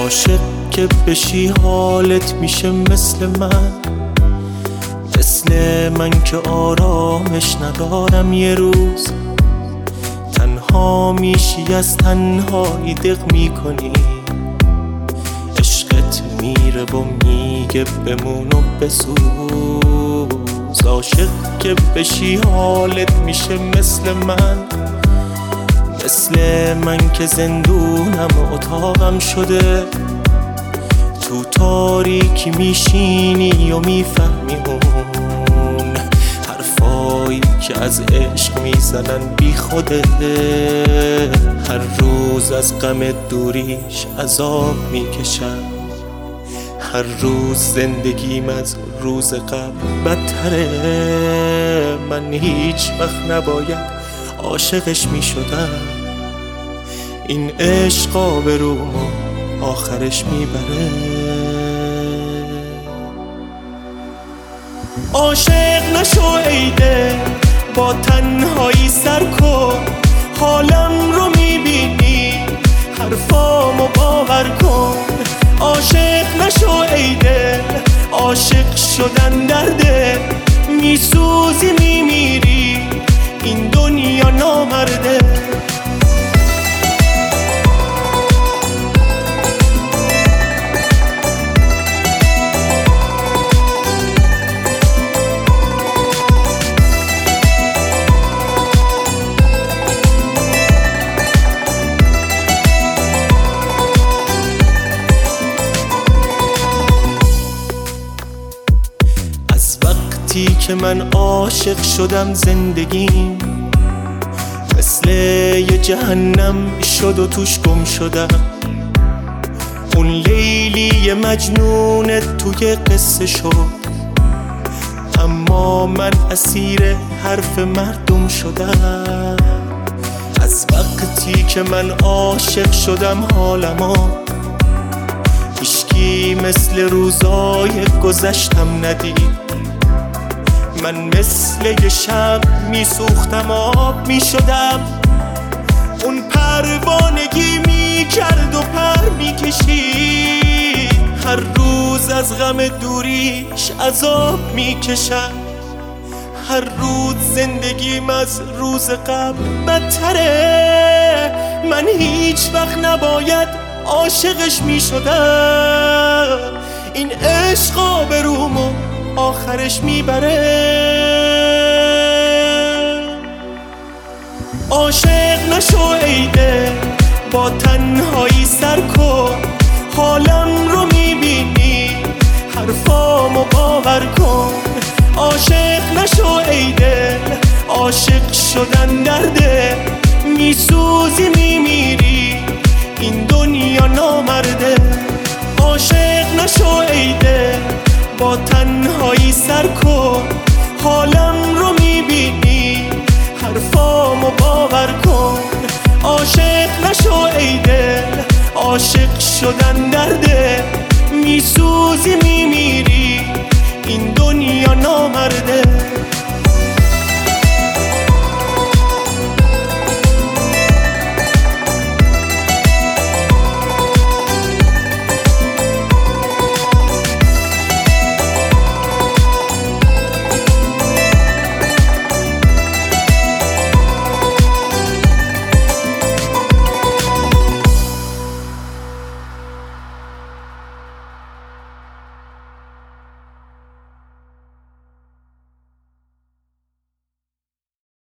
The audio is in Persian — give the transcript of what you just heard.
عاشق که بشی حالت میشه مثل من که آرامش ندارم یه روز. تنها میشی از تنهایی دق میکنی، عشقت میره و میگه بمون و بسوز. عاشق که بشی حالت میشه مثل من که زندونم و اتاقم شده. تو تاریکی میشینی و میفهمی اون حرفایی که از عشق میزنن بی خوده. هر روز از غم دوریش عذاب میکشم، هر روز زندگیم از روز قبل بدتره. من هیچ وقت نباید عاشقش میشدم، این عشق آبرومو آخرش میبره. عاشق نشو ای دل، با تنهایی سر کن. حالم رو میبینی، حرفامو باور کن. عاشق نشو ای دل، عاشق شدن درده. میسوزی میمیری، این دنیا نامرده. از وقتی که من عاشق شدم زندگیم مثل یه جهنم شد و توش گم شدم. اون لیلی مجنون توی قصه شد، اما من اسیر حرف مردم شدم. از وقتی که من عاشق شدم حالمو هیچکی مثل روزای گذشتم ندید. من مثل یه شب میسوختم آب میشدم. اون پروانگی میکرد و پر میکشید. هر روز از غم دوریش عذاب میکشم، هر روز زندگیم از روز قبل بدتره. من هیچ وقت نباید عاشقش میشدم، این عشق آبرومو آخرش میبره. عاشق نشو ای دل، با تنهایی سر کن. حالم رو میبینی، حرفامو باور کن. عاشق نشو ای دل، عاشق شدن درده. میسوزی میمیری، این دنیا نامرده. عاشق نشو ای دل، با تنهایی سر کن. حالم رو میبینی، حرفامو باور کن. عاشق نشو ای دل، عاشق شدن درده. میسوزی میمیری، این دنیا نامرده.